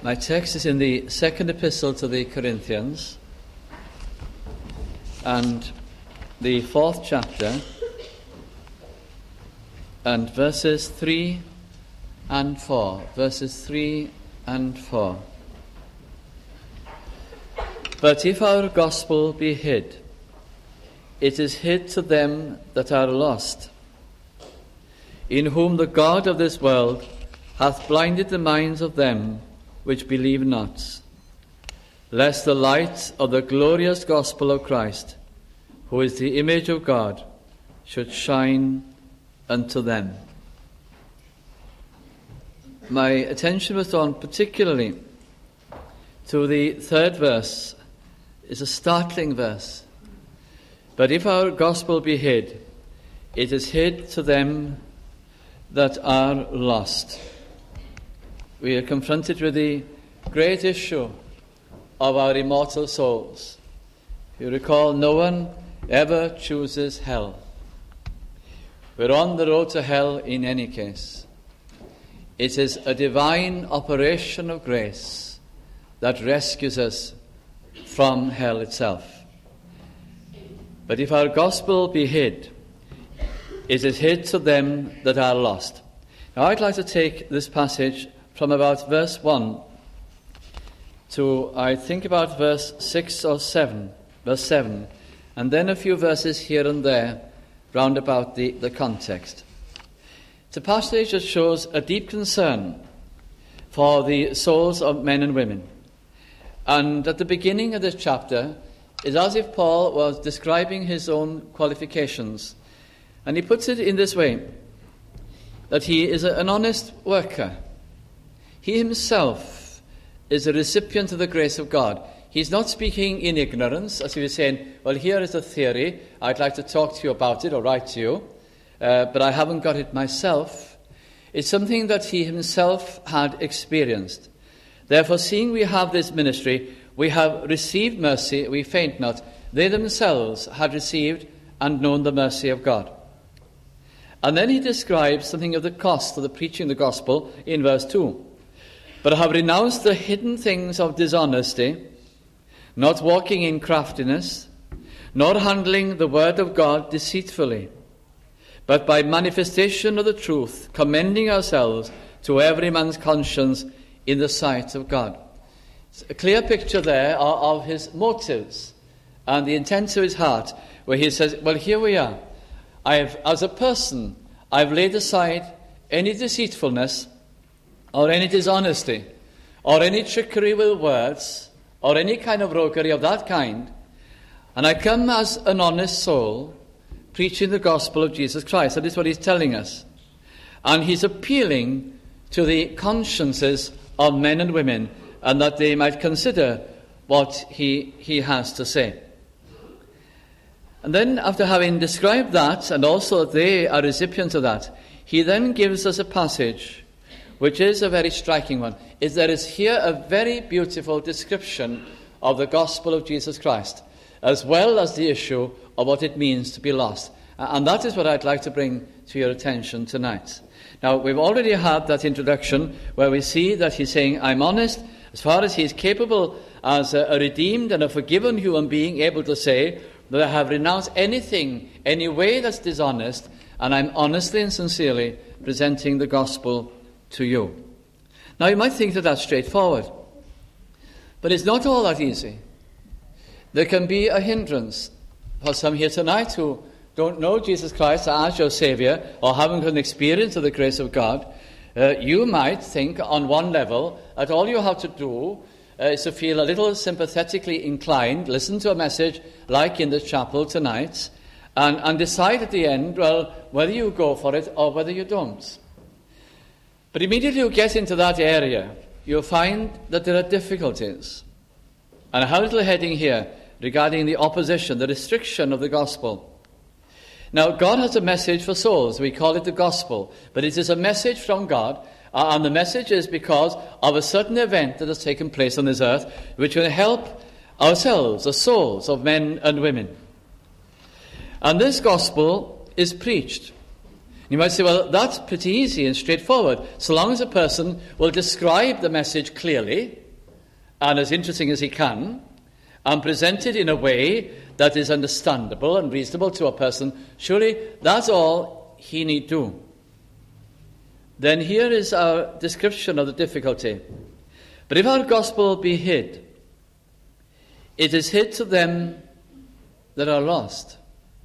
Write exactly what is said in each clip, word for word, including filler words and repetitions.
My text is in the second epistle to the Corinthians and the fourth chapter and verses three and four. Verses three and four. But if our gospel be hid, it is hid to them that are lost, in whom the God of this world hath blinded the minds of them which believe not, lest the light of the glorious gospel of Christ, who is the image of God, should shine unto them. My attention was drawn particularly to the third verse. It's a startling verse. But if our gospel be hid, it is hid to them that are lost. We are confronted with the great issue of our immortal souls. You recall, no one ever chooses hell. We're on the road to hell in any case. It is a divine operation of grace that rescues us from hell itself. But if our gospel be hid, it is hid to them that are lost. Now I'd like to take this passage from about verse one to, I think, about verse six or seven, verse seven, and then a few verses here and there round about the, the context. It's a passage that shows a deep concern for the souls of men and women. And at the beginning of this chapter, it's as if Paul was describing his own qualifications. And he puts it in this way, that he is a, an honest worker. He himself is a recipient of the grace of God. He's not speaking in ignorance, as he was saying, well, here is a theory, I'd like to talk to you about it or write to you, uh, but I haven't got it myself. It's something that he himself had experienced. Therefore, seeing we have this ministry, we have received mercy, we faint not. They themselves had received and known the mercy of God. And then he describes something of the cost of the preaching of the gospel in verse two. But have renounced the hidden things of dishonesty, not walking in craftiness, nor handling the word of God deceitfully, but by manifestation of the truth, commending ourselves to every man's conscience in the sight of God. It's a clear picture there of, of his motives and the intent of his heart, where he says, well, here we are. I have, as a person, I've laid aside any deceitfulness or any dishonesty or any trickery with words or any kind of roguery of that kind, and I come as an honest soul preaching the gospel of Jesus Christ. That is what he's telling us. And he's appealing to the consciences of men and women, and that they might consider what he, he has to say. And then, after having described that, and also that they are recipients of that, he then gives us a passage which is a very striking one. Is there is here a very beautiful description of the gospel of Jesus Christ, as well as the issue of what it means to be lost. And that is what I'd like to bring to your attention tonight. Now, we've already had that introduction where we see that he's saying, I'm honest, as far as he's capable as a, a redeemed and a forgiven human being, able to say that I have renounced anything, any way that's dishonest, and I'm honestly and sincerely presenting the gospel to you. Now, you might think that that's straightforward, but it's not all that easy. There can be a hindrance for some here tonight who don't know Jesus Christ as your Saviour or haven't an experience of the grace of God. Uh, you might think on one level that all you have to do uh, is to feel a little sympathetically inclined, listen to a message like in this chapel tonight, and, and decide at the end, well, whether you go for it or whether you don't. But immediately you get into that area, you'll find that there are difficulties. And I have a little heading here regarding the opposition, the restriction of the gospel. Now, God has a message for souls. We call it the gospel. But it is a message from God. Uh, and the message is because of a certain event that has taken place on this earth, which will help ourselves, the souls of men and women. And this gospel is preached. You might say, well, that's pretty easy and straightforward, so long as a person will describe the message clearly and as interesting as he can, and present it in a way that is understandable and reasonable to a person. Surely that's all he need do. Then here is our description of the difficulty. But if our gospel be hid, it is hid to them that are lost.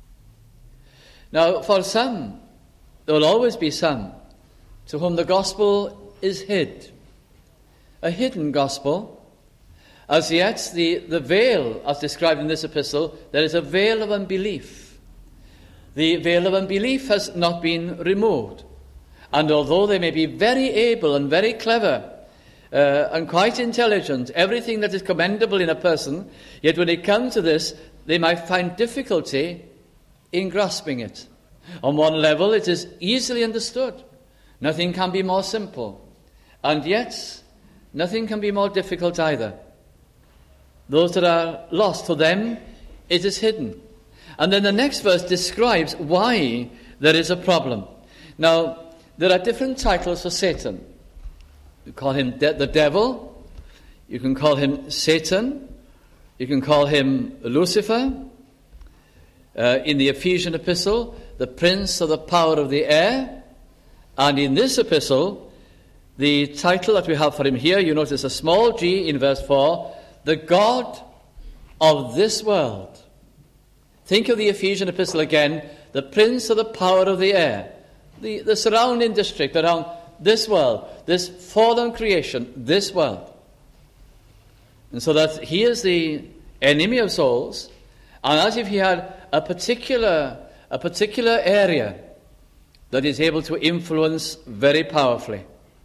Now, for some, there will always be some to whom the gospel is hid. A hidden gospel. As yet, the, the veil, as described in this epistle, there is a veil of unbelief. The veil of unbelief has not been removed. And although they may be very able and very clever uh, and quite intelligent, everything that is commendable in a person, yet when it comes to this, they might find difficulty in grasping it. On one level, it is easily understood. Nothing can be more simple. And yet, nothing can be more difficult either. Those that are lost, to them, it is hidden. And then the next verse describes why there is a problem. Now, there are different titles for Satan. You call him de- the devil. You can call him Satan. You can call him Lucifer. Uh, in the Ephesian epistle, the prince of the power of the air. And in this epistle, the title that we have for him here, you notice a small g in verse four, the God of this world. Think of the Ephesian epistle again, the prince of the power of the air, the, the surrounding district around this world, this fallen creation, this world. And so that he is the enemy of souls, and as if he had a particular, a particular area that is able to influence very powerfully.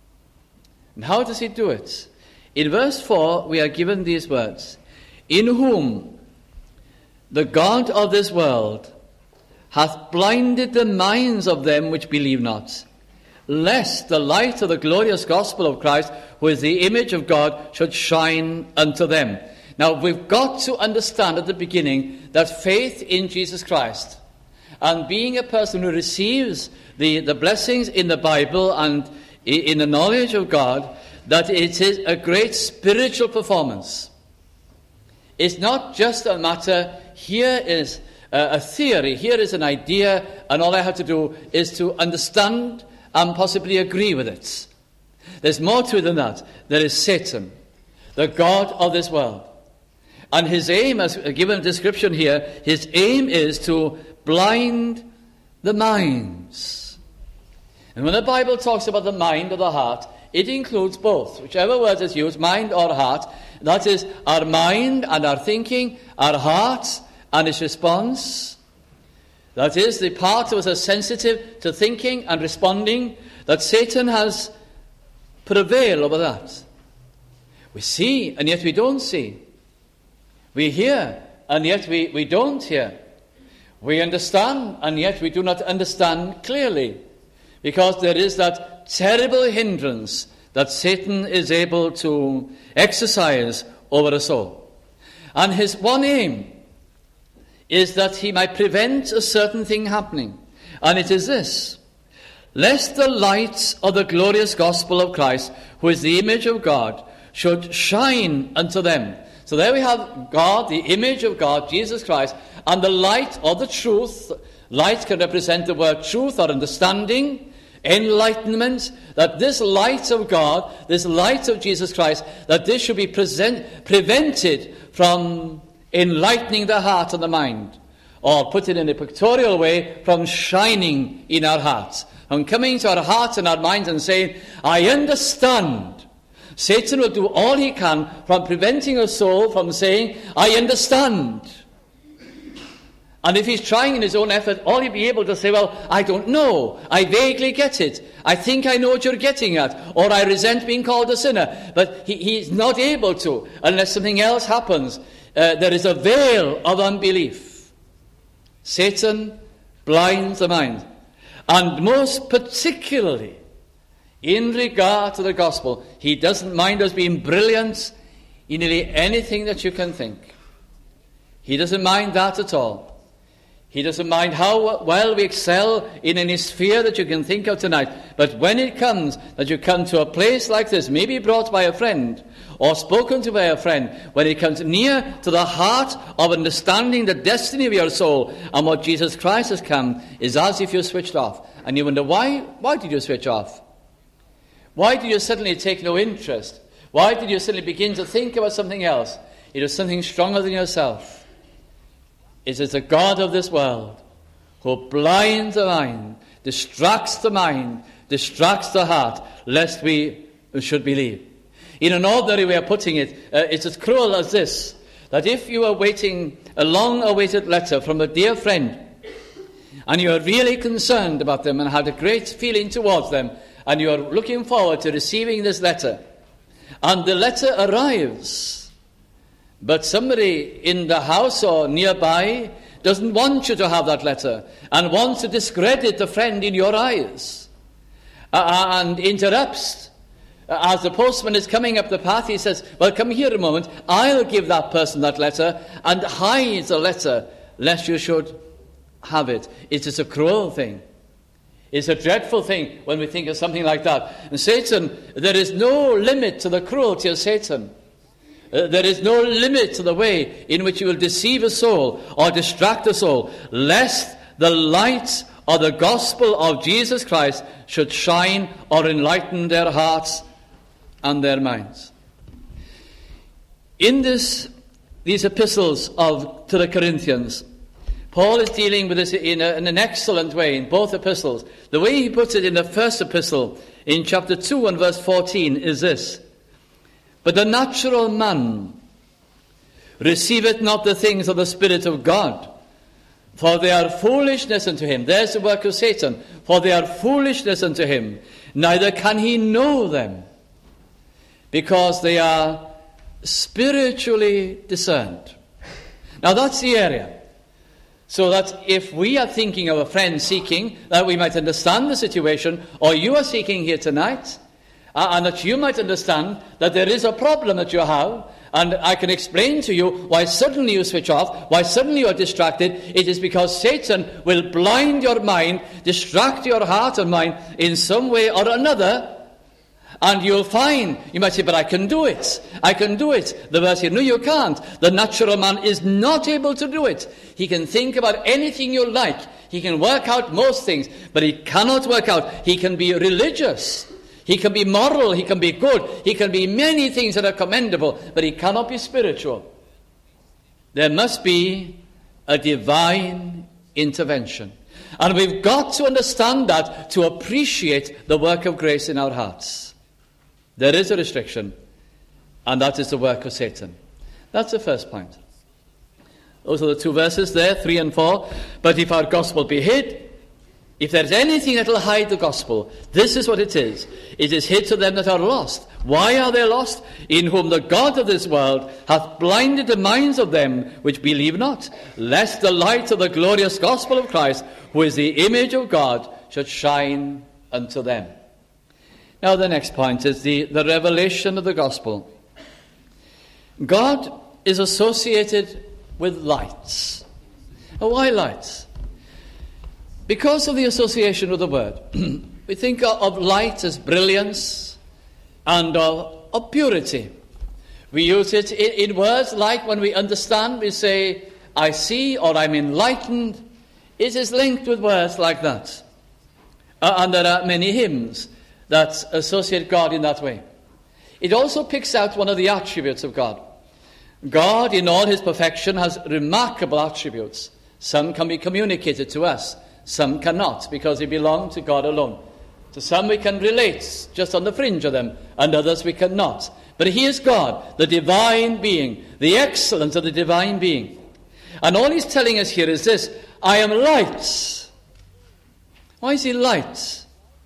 And how does he do it? In verse four, we are given these words, in whom the God of this world hath blinded the minds of them which believe not, lest the light of the glorious gospel of Christ, who is the image of God, should shine unto them. Now, we've got to understand at the beginning that faith in Jesus Christ, and being a person who receives the, the blessings in the Bible and in the knowledge of God, that it is a great spiritual performance. It's not just a matter, here is a theory, here is an idea, and all I have to do is to understand and possibly agree with it. There's more to it than that. There is Satan, the God of this world. And his aim, as given a description here, his aim is to blind the minds. And when the Bible talks about the mind or the heart, it includes both, whichever word is used, mind or heart. That is our mind and our thinking, our heart and its response. That is the part of us are sensitive to thinking and responding, that Satan has prevailed over that. We see and yet we don't see. We hear and yet we, we don't hear. We understand and yet we do not understand clearly. Because there is that terrible hindrance that Satan is able to exercise over a soul. And his one aim is that he might prevent a certain thing happening. And it is this: lest the light of the glorious gospel of Christ, who is the image of God, should shine unto them. So there we have God, the image of God, Jesus Christ, and the light of the truth. Light can represent the word truth or understanding, enlightenment, that this light of God, this light of Jesus Christ, that this should be present, prevented from enlightening the heart and the mind, or put it in a pictorial way, from shining in our hearts, from coming to our hearts and our minds and saying, I understand. Satan will do all he can from preventing a soul from saying, I understand. And if he's trying in his own effort, all he'll be able to say, well, I don't know. I vaguely get it. I think I know what you're getting at. Or I resent being called a sinner. But he, he's not able to unless something else happens. Uh, there is a veil of unbelief. Satan blinds the mind. And most particularly, in regard to the gospel, he doesn't mind us being brilliant in nearly anything that you can think. He doesn't mind that at all. He doesn't mind how well we excel in any sphere that you can think of tonight. But when it comes that you come to a place like this, maybe brought by a friend or spoken to by a friend, when it comes near to the heart of understanding the destiny of your soul and what Jesus Christ has come, is as if you're switched off. And you wonder, why? Why did you switch off? Why did you suddenly take no interest? Why did you suddenly begin to think about something else? It was something stronger than yourself. It is the God of this world who blinds the mind, distracts the mind, distracts the heart, lest we should believe. In an ordinary way of putting it, uh, it's as cruel as this, that if you are waiting a long-awaited letter from a dear friend, and you are really concerned about them and had a great feeling towards them, and you are looking forward to receiving this letter, and the letter arrives, but somebody in the house or nearby doesn't want you to have that letter and wants to discredit the friend in your eyes uh, and interrupts. Uh, as the postman is coming up the path, he says, well, come here a moment, I'll give that person that letter, and hides the letter lest you should have it. It is a cruel thing. It's a dreadful thing when we think of something like that. And Satan, there is no limit to the cruelty of Satan. Uh, there is no limit to the way in which he will deceive a soul or distract a soul, lest the light of the gospel of Jesus Christ should shine or enlighten their hearts and their minds. In this, these epistles of to the Corinthians, Paul is dealing with this in, a, in an excellent way in both epistles. The way he puts it in the first epistle, in chapter two and verse fourteen, is this: but the natural man receiveth not the things of the Spirit of God, for they are foolishness unto him. There's the work of Satan. For they are foolishness unto him, neither can he know them, because they are spiritually discerned. Now that's the area. So that if we are thinking of a friend seeking, that we might understand the situation, or you are seeking here tonight, Uh, and that you might understand that there is a problem that you have, and I can explain to you why suddenly you switch off, why suddenly you are distracted. It is because Satan will blind your mind, distract your heart and mind in some way or another, and you'll find, you might say, but I can do it, I can do it. The verse here, no, you can't. The natural man is not able to do it. He can think about anything you like, he can work out most things, but he cannot work out. He can be religious, he can be moral, he can be good, he can be many things that are commendable, but he cannot be spiritual. There must be a divine intervention. And we've got to understand that to appreciate the work of grace in our hearts. There is a restriction, and that is the work of Satan. That's the first point. Those are the two verses there, three and four. But if our gospel be hid, if there's anything that will hide the gospel, this is what it is. It is hid to them that are lost. Why are they lost? In whom the God of this world hath blinded the minds of them which believe not, lest the light of the glorious gospel of Christ, who is the image of God, should shine unto them. Now the next point is the, the revelation of the gospel. God is associated with lights. Now, why lights? Because of the association with the word. We think of light as brilliance and of, of purity. We use it in, in words like when we understand, we say, I see, or I'm enlightened. It is linked with words like that. Uh, and there are many hymns that associate God in that way. It also picks out one of the attributes of God. God, in all his perfection, has remarkable attributes. Some can be communicated to us. Some cannot, because they belong to God alone. To some we can relate just on the fringe of them, and others we cannot. But he is God, the divine being, the excellence of the divine being. And all he's telling us here is this: I am light. Why is he light?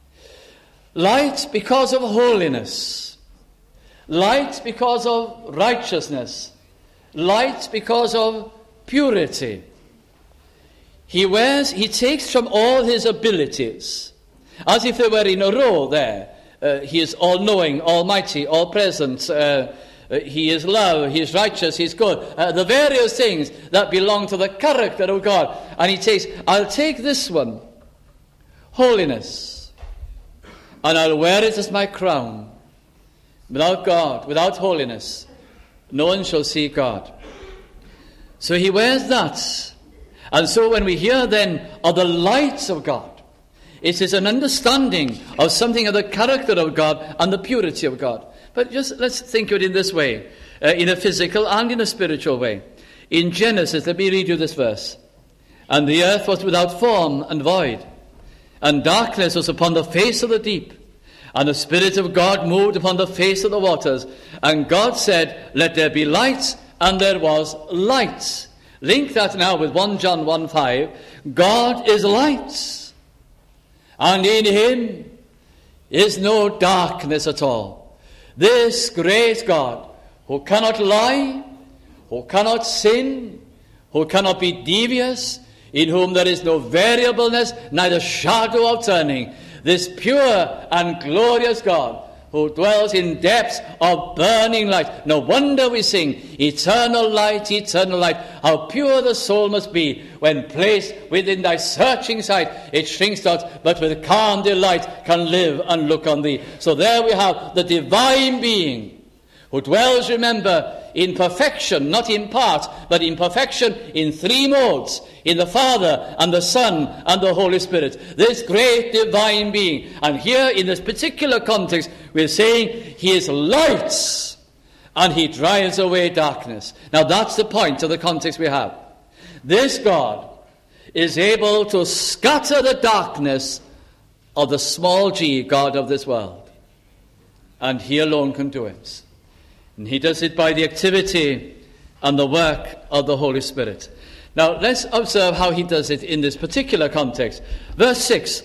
Light because of holiness. Light because of righteousness. Light because of purity. He wears, he takes from all his abilities, as if they were in a row there. Uh, he is all-knowing, almighty, all-present, uh, Uh, he is love, he is righteous, he is good. Uh, the various things that belong to the character of God. And he takes, I'll take this one, holiness, and I'll wear it as my crown. Without God, without holiness, no one shall see God. So he wears that. And so when we hear then of the light of God, it is an understanding of something of the character of God and the purity of God. But just let's think of it in this way, uh, in a physical and in a spiritual way. In Genesis, let me read you this verse. And the earth was without form and void, and darkness was upon the face of the deep, and the Spirit of God moved upon the face of the waters. And God said, let there be light, and there was light. Link that now with First John one five. God is light, and in him is no darkness at all. This great God, who cannot lie, who cannot sin, who cannot be devious, in whom there is no variableness, neither shadow of turning, this pure and glorious God, who dwells in depths of burning light. No wonder we sing, eternal light, eternal light. How pure the soul must be when placed within thy searching sight. It shrinks not, but with calm delight can live and look on thee. So there we have the divine being, who dwells, remember, in perfection, not in part, but in perfection in three modes, in the Father and the Son and the Holy Spirit. This great divine being. And here in this particular context, we're saying he is light and he drives away darkness. Now that's the point of the context we have. This God is able to scatter the darkness of the small g God of this world. And he alone can do it. And he does it by the activity and the work of the Holy Spirit. Now, let's observe how he does it in this particular context. Verse six.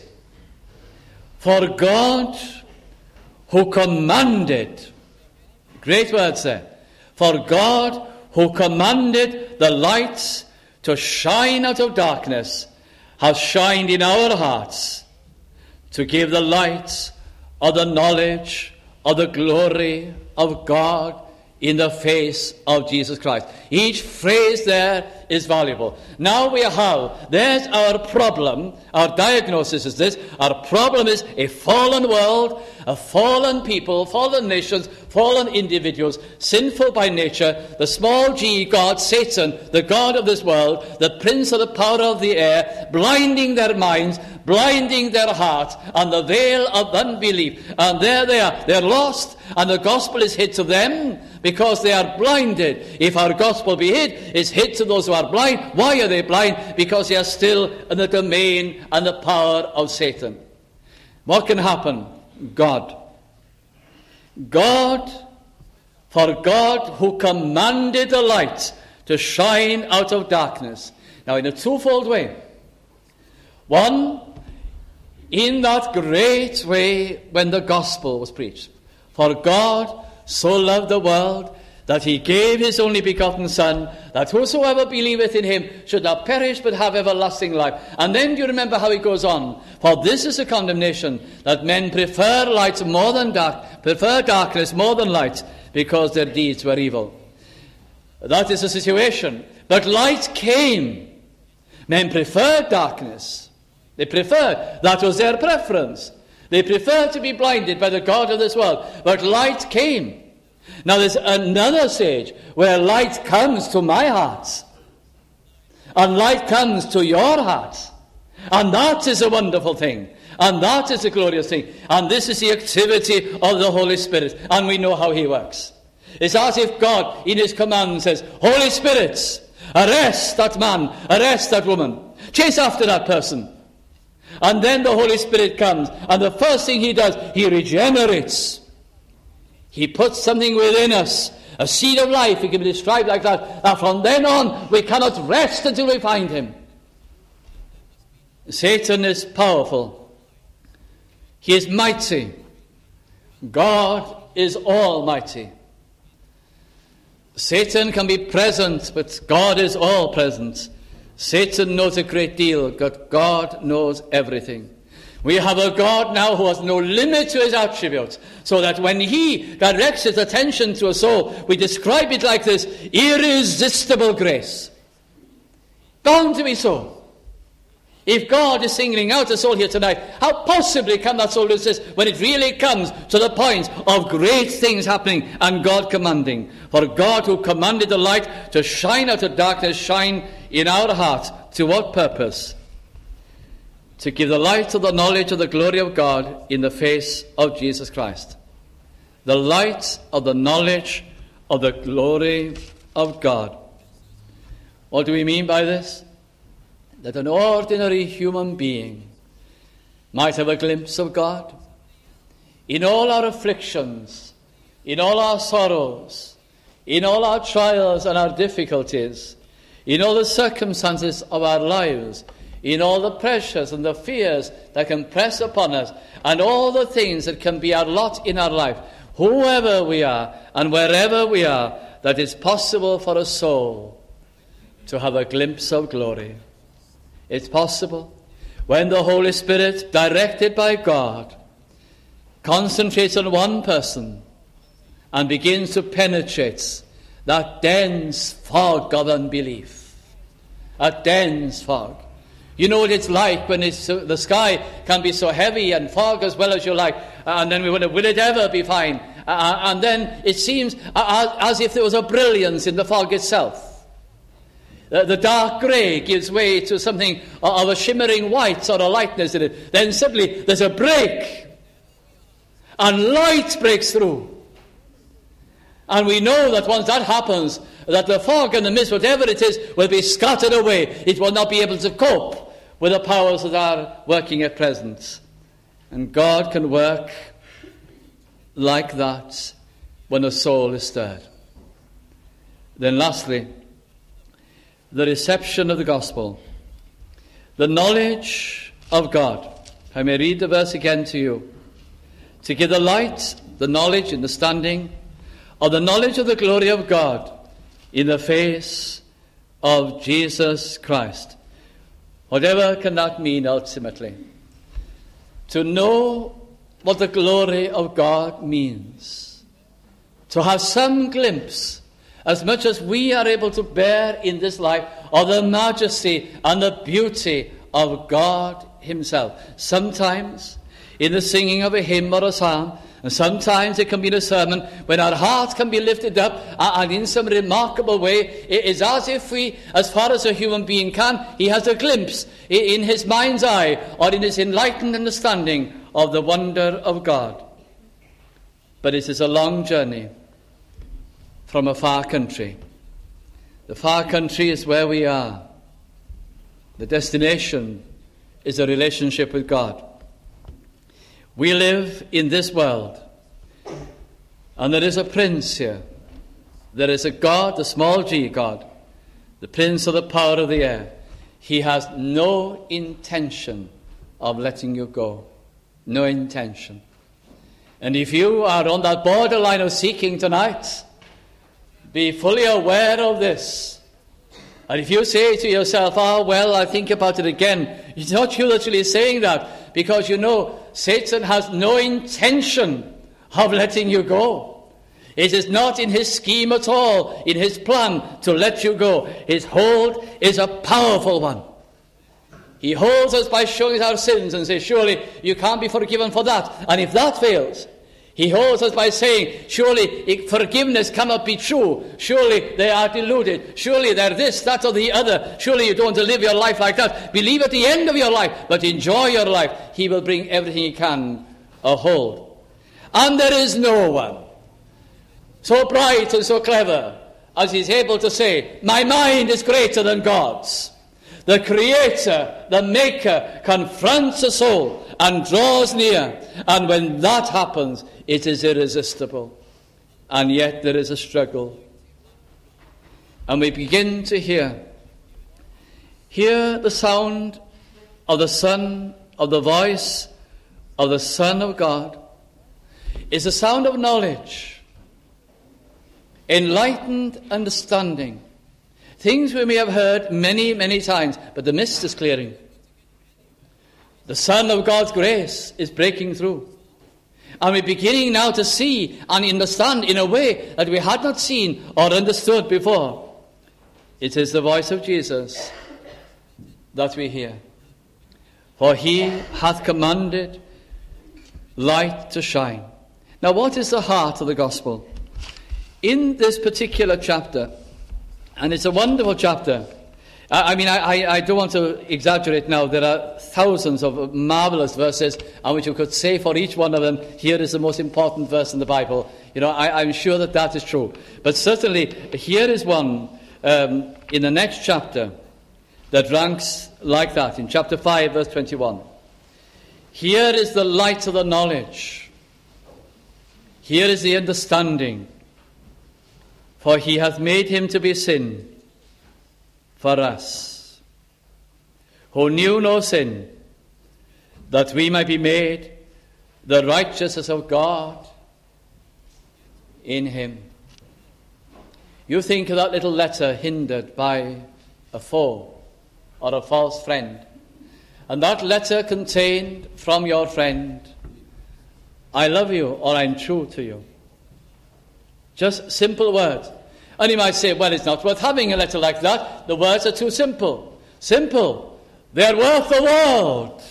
For God who commanded, great words there. For God who commanded the light to shine out of darkness has shined in our hearts to give the light of the knowledge of the glory of God in the face of Jesus Christ. Each phrase there is valuable. Now we have, there's our problem. Our diagnosis is this. Our problem is a fallen world, a fallen people, fallen nations, fallen individuals, sinful by nature, the small g God, Satan, the God of this world, the prince of the power of the air, blinding their minds, blinding their hearts, and the veil of unbelief. And there they are. They're lost, and the gospel is hid to them because they are blinded. If our gospel be hid, it's hid to those who are blind. Why are they blind? Because they are still in the domain and the power of Satan. What can happen? God. God, for God who commanded the light to shine out of darkness. Now in a twofold way. One, in that great way when the gospel was preached. For God so loved the world that he gave his only begotten Son, that whosoever believeth in him should not perish but have everlasting life. And then do you remember how it goes on? For this is a condemnation, that men prefer light more than dark, prefer darkness more than light, because their deeds were evil. That is the situation. But light came. Men preferred darkness. They preferred. That was their preference. They preferred to be blinded by the God of this world. But light came. Now there's another stage where light comes to my heart. And light comes to your heart. And that is a wonderful thing. And that is a glorious thing. And this is the activity of the Holy Spirit. And we know how he works. It's as if God in his command says, Holy Spirit, arrest that man, arrest that woman. Chase after that person. And then the Holy Spirit comes. And the first thing he does, he regenerates. He puts something within us. A seed of life, it can be described like that. And from then on, we cannot rest until we find him. Satan is powerful. He is mighty. God is almighty. Satan can be present, but God is all present. Satan knows a great deal, but God knows everything. We have a God now who has no limit to his attributes, so that when he directs his attention to a soul, we describe it like this: irresistible grace. Bound to be so. If God is singling out a soul here tonight, how possibly can that soul resist when it really comes to the point of great things happening and God commanding? For God, who commanded the light to shine out of darkness, shine in our hearts. To what purpose? To give the light of the knowledge of the glory of God in the face of Jesus Christ. The light of the knowledge of the glory of God. What do we mean by this? That an ordinary human being might have a glimpse of God in all our afflictions, in all our sorrows, in all our trials and our difficulties, in all the circumstances of our lives, in all the pressures and the fears that can press upon us, and all the things that can be our lot in our life, whoever we are and wherever we are, that it's possible for a soul to have a glimpse of glory. It's possible when the Holy Spirit, directed by God, concentrates on one person and begins to penetrate that dense fog of unbelief. A dense fog. You know what it's like when it's, uh, the sky can be so heavy and fog as well as you like, and then we wonder, will it ever be fine? Uh, and then it seems uh, as if there was a brilliance in the fog itself. Uh, the dark grey gives way to something of a shimmering white or a lightness in it. Then suddenly there's a break, and light breaks through. And we know that once that happens, that the fog and the mist, whatever it is, will be scattered away. It will not be able to cope with the powers that are working at present. And God can work like that when a soul is stirred. Then lastly, the reception of the gospel. The knowledge of God. I may read the verse again to you. To give the light, the knowledge, understanding of the knowledge of the glory of God in the face of Jesus Christ. Whatever can that mean ultimately? To know what the glory of God means. To have some glimpse, as much as we are able to bear in this life, of the majesty and the beauty of God himself. Sometimes in the singing of a hymn or a psalm, and sometimes it can be in a sermon, when our heart can be lifted up, and in some remarkable way, it is as if we, as far as a human being can, he has a glimpse in his mind's eye, or in his enlightened understanding of the wonder of God. But it is a long journey from a far country. The far country is where we are. The destination is a relationship with God. We live in this world, and there is a prince here. There is a God, the small g God, the prince of the power of the air. He has no intention of letting you go. No intention. And if you are on that borderline of seeking tonight, be fully aware of this. And if you say to yourself, oh, well, I'll think about it again, it's not you literally saying that, because you know Satan has no intention of letting you go. It is not in his scheme at all, in his plan to let you go. His hold is a powerful one. He holds us by showing us our sins and says, surely you can't be forgiven for that. And if that fails, he holds us by saying, surely forgiveness cannot be true. Surely they are deluded. Surely they're this, that, or the other. Surely you don't want to live your life like that. Believe at the end of your life, but enjoy your life. He will bring everything he can a hold. And there is no one so bright and so clever as he's able to say, my mind is greater than God's. The Creator, the Maker, confronts a soul and draws near. And when that happens, it is irresistible. And yet there is a struggle. And we begin to hear. Hear the sound of the Son, of the voice of the Son of God. Is the sound of knowledge, enlightened understanding. Things we may have heard many, many times, but the mist is clearing. The sun of God's grace is breaking through. And we're beginning now to see and understand in a way that we had not seen or understood before. It is the voice of Jesus that we hear. For he hath commanded light to shine. Now, what is the heart of the gospel? In this particular chapter, and it's a wonderful chapter. I, I mean, I, I don't want to exaggerate now. There are thousands of marvelous verses, and which you could say for each one of them, here is the most important verse in the Bible. You know, I, I'm sure that that is true. But certainly, here is one um, in the next chapter that ranks like that, in chapter five, verse twenty-one. Here is the light of the knowledge. Here is the understanding. For he hath made him to be sin for us, who knew no sin, that we might be made the righteousness of God in him. You think of that little letter hindered by a foe or a false friend, and that letter contained from your friend, I love you, or I'm true to you. Just simple words. And you might say, well, it's not worth having a letter like that. The words are too simple. Simple. They're worth the world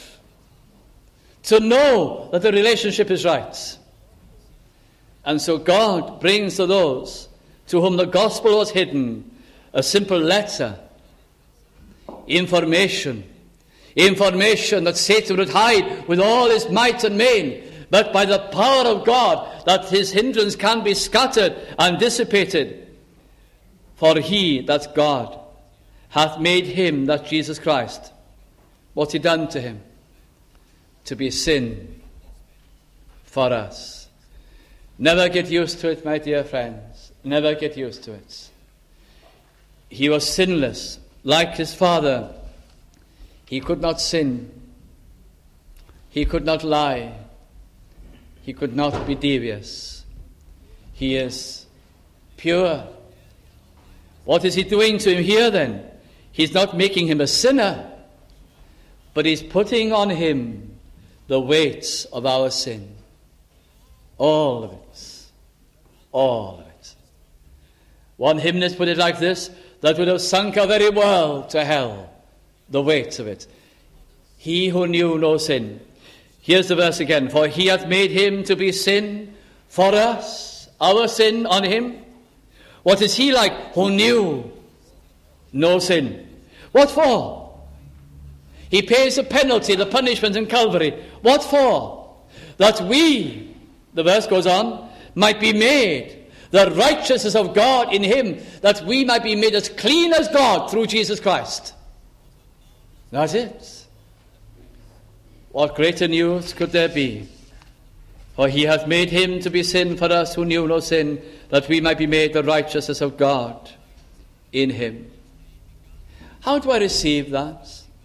to know that the relationship is right. And so God brings to those to whom the gospel was hidden a simple letter, information, information that Satan would hide with all his might and main, but by the power of God, that his hindrance can be scattered and dissipated. For he, that's God, hath made him, that's Jesus Christ. What's he done to him? To be sin for us. Never get used to it, my dear friends. Never get used to it. He was sinless, like his Father. He could not sin. He could not lie. He could not be devious. He is pure. What is he doing to him here then? He's not making him a sinner, but he's putting on him the weight of our sin. All of it. All of it. One hymnist put it like this, that would have sunk a very world to hell, the weight of it. He who knew no sin. Here's the verse again. For he hath made him to be sin for us, our sin on him. What is he like who knew no sin? What for? He pays the penalty, the punishment in Calvary. What for? That we, the verse goes on, might be made the righteousness of God in him, that we might be made as clean as God through Jesus Christ. That's it. What greater news could there be? For he hath made him to be sin for us who knew no sin, that we might be made the righteousness of God in him. How do I receive that?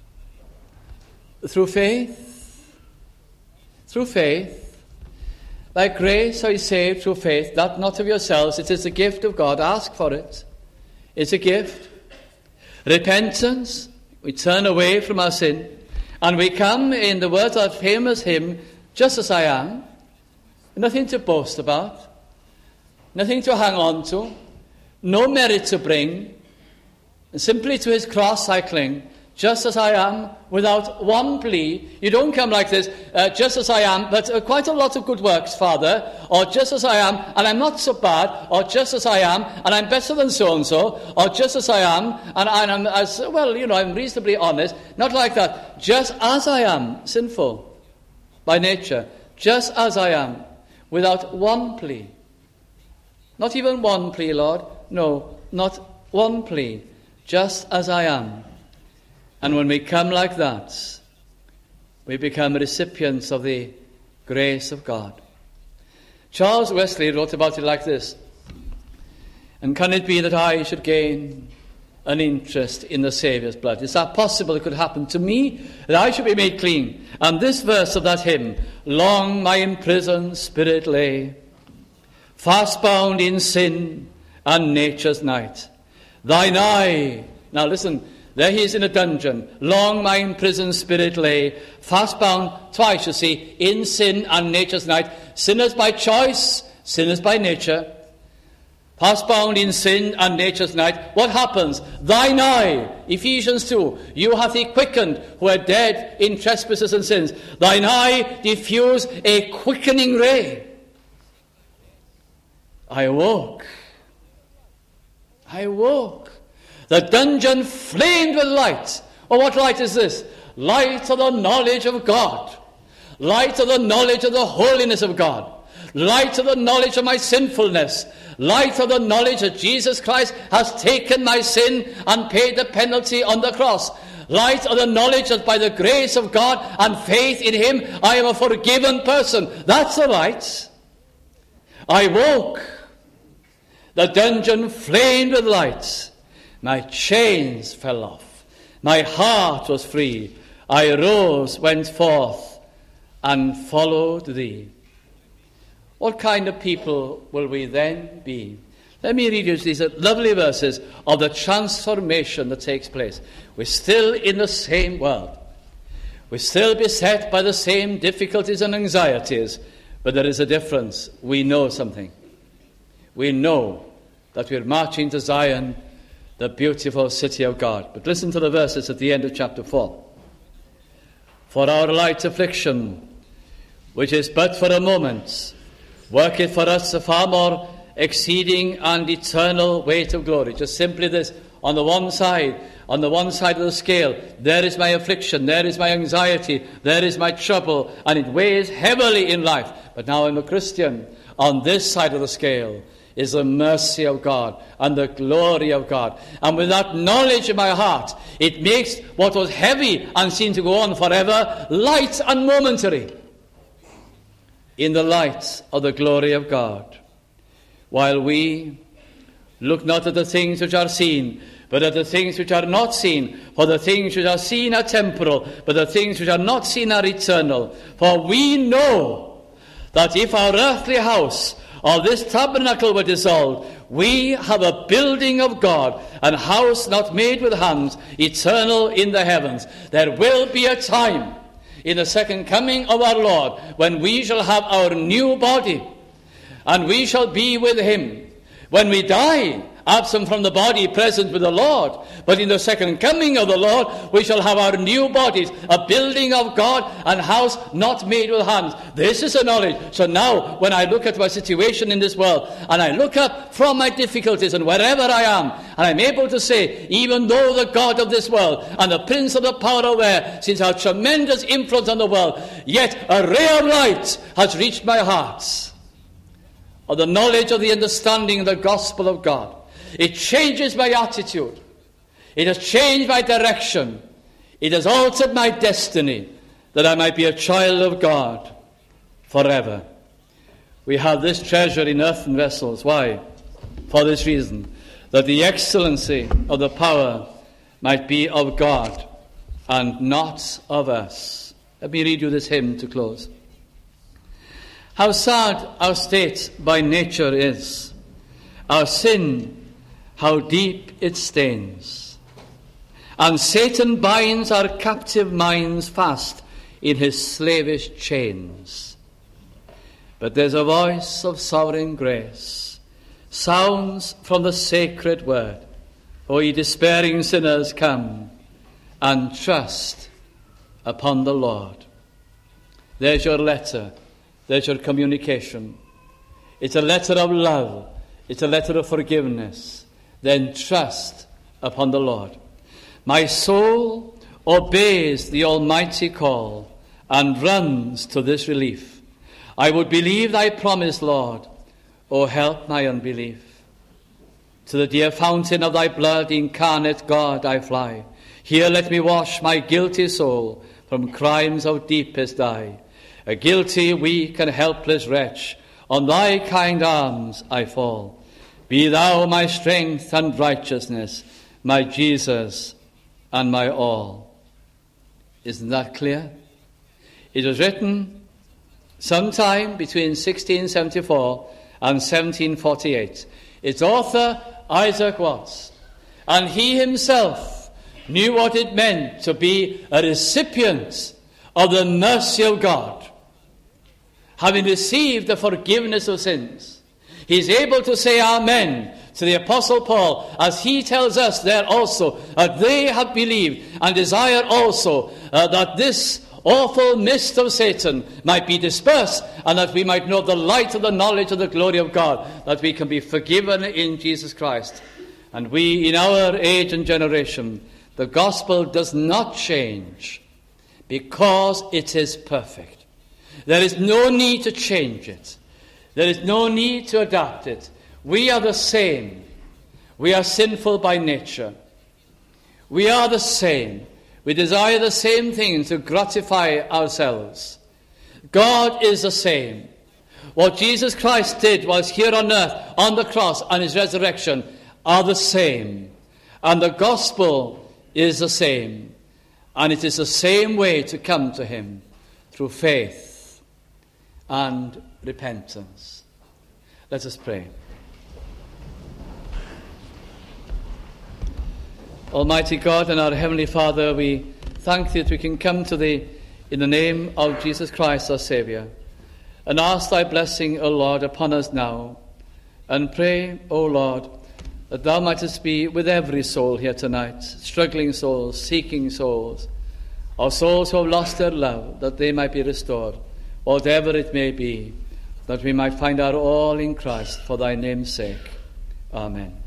Through faith. Through faith. By grace are you saved through faith, that not of yourselves, it is the gift of God. Ask for it. It's a gift. Repentance, we turn away from our sin, and we come, in the words of that famous hymn, just as I am, nothing to boast about, nothing to hang on to, no merit to bring, and simply to his cross I cling, just as I am, without one plea. You don't come like this, uh, just as I am, but uh, quite a lot of good works, Father, or just as I am, and I'm not so bad, or just as I am, and I'm better than so-and-so, or just as I am, and, and I'm as, well, you know, I'm reasonably honest. Not like that. Just as I am, sinful by nature, just as I am, without one plea. Not even one plea, Lord. No, not one plea. Just as I am. And when we come like that, we become recipients of the grace of God. Charles Wesley wrote about it like this. And can it be that I should gain an interest in the Saviour's blood? Is that possible it could happen to me, that I should be made clean? And this verse of that hymn, long my imprisoned spirit lay, fast bound in sin and nature's night. Thine eye, now listen, There he is in a dungeon. Long my imprisoned spirit lay, fast bound twice, you see, in sin and nature's night. Sinners by choice, sinners by nature. Fast bound in sin and nature's night. What happens? Thine eye, Ephesians two, you hath he quickened who are dead in trespasses and sins. Thine eye diffused a quickening ray. I awoke. I awoke. The dungeon flamed with light. Oh, what light is this? Light of the knowledge of God. Light of the knowledge of the holiness of God. Light of the knowledge of my sinfulness. Light of the knowledge that Jesus Christ has taken my sin and paid the penalty on the cross. Light of the knowledge that by the grace of God and faith in him, I am a forgiven person. That's the light. I woke. The dungeon flamed with light. My chains fell off. My heart was free. I rose, went forth, and followed thee. What kind of people will we then be? Let me read you these lovely verses of the transformation that takes place. We're still in the same world. We're still beset by the same difficulties and anxieties, but there is a difference. We know something. We know that we're marching to Zion, the beautiful city of God. But listen to the verses at the end of chapter four. For our light affliction, which is but for a moment, worketh for us a far more exceeding and eternal weight of glory. Just simply this, on the one side, on the one side of the scale, there is my affliction, there is my anxiety, there is my trouble, and it weighs heavily in life. But now I'm a Christian. On this side of the scale is the mercy of God and the glory of God. And with that knowledge in my heart, it makes what was heavy and seemed to go on forever light and momentary in the light of the glory of God. While we look not at the things which are seen, but at the things which are not seen. For the things which are seen are temporal, but the things which are not seen are eternal. For we know that if our earthly house or this tabernacle were dissolved, we have a building of God, an house not made with hands, eternal in the heavens. There will be a time in the second coming of our Lord when we shall have our new body, and we shall be with him. When we die, absent from the body, present with the Lord. But in the second coming of the Lord, we shall have our new bodies, a building of God, and house not made with hands. This is a knowledge. So now, when I look at my situation in this world, and I look up from my difficulties and wherever I am, and I'm able to say, even though the God of this world and the prince of the power of air seems to have tremendous influence on the world, yet a ray of light has reached my heart of the knowledge of the understanding of the gospel of God. It changes my attitude. It has changed my direction. It has altered my destiny, that I might be a child of God forever. We have this treasure in earthen vessels. Why? For this reason, that the excellency of the power might be of God and not of us. Let me read you this hymn to close. How sad our state by nature is, our sin, how deep it stains. And Satan binds our captive minds fast in his slavish chains. But there's a voice of sovereign grace, sounds from the sacred word. O ye despairing sinners, come and trust upon the Lord. There's your letter. There's your communication. It's a letter of love. It's a letter of forgiveness. Then trust upon the Lord. My soul obeys the almighty call and runs to this relief. I would believe thy promise, Lord. O help my unbelief. To the dear fountain of thy blood, incarnate God, I fly. Here let me wash my guilty soul from crimes of deepest dye. A guilty, weak, and helpless wretch, on thy kind arms I fall. Be thou my strength and righteousness, my Jesus and my all. Isn't that clear? It was written sometime between sixteen seventy-four and seventeen forty-eight. Its author, Isaac Watts. And he himself knew what it meant to be a recipient of the mercy of God, having received the forgiveness of sins, he's able to say amen to the Apostle Paul, as he tells us there also that they have believed and desire also uh, that this awful mist of Satan might be dispersed, and that we might know the light of the knowledge of the glory of God, that we can be forgiven in Jesus Christ. And we, in our age and generation, the gospel does not change because it is perfect. There is no need to change it. There is no need to adapt it. We are the same. We are sinful by nature. We are the same. We desire the same things to gratify ourselves. God is the same. What Jesus Christ did was here on earth, on the cross, and his resurrection are the same. And the gospel is the same. And it is the same way to come to him, through faith and repentance. Let us pray. Almighty God and our Heavenly Father, we thank thee that we can come to thee in the name of Jesus Christ, our Saviour, and ask thy blessing, O Lord, upon us now, and pray, O Lord, that thou mightest be with every soul here tonight, struggling souls, seeking souls, or souls who have lost their love, that they might be restored, whatever it may be, that we might find our all in Christ for thy name's sake. Amen.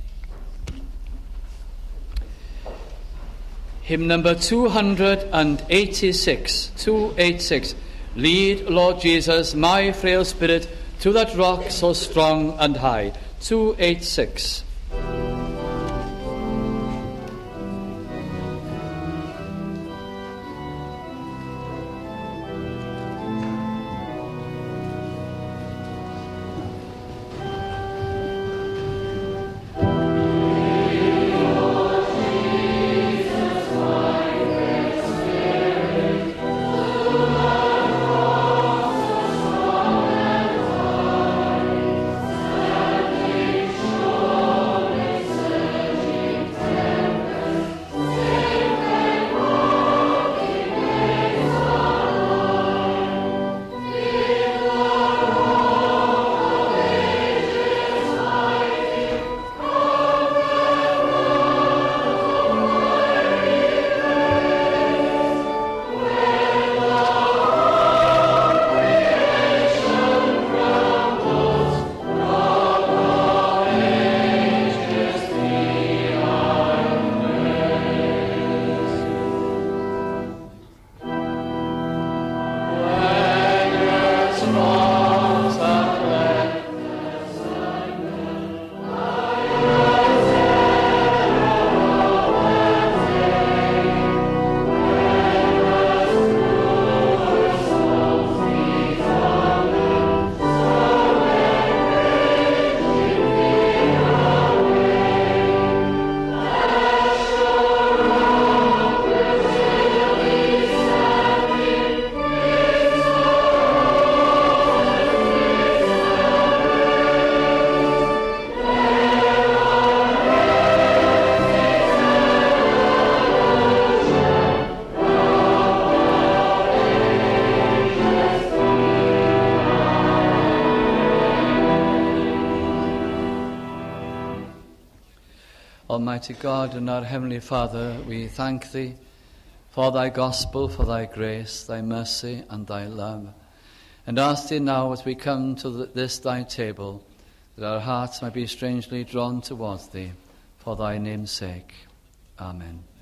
Hymn number two eighty-six, two eighty-six. Lead, Lord Jesus, my frail spirit to that rock so strong and high. two eighty-six. Almighty God and our Heavenly Father, we thank thee for thy gospel, for thy grace, thy mercy, and thy love. And ask thee now, as we come to this thy table, that our hearts might be strangely drawn towards thee, for thy name's sake. Amen.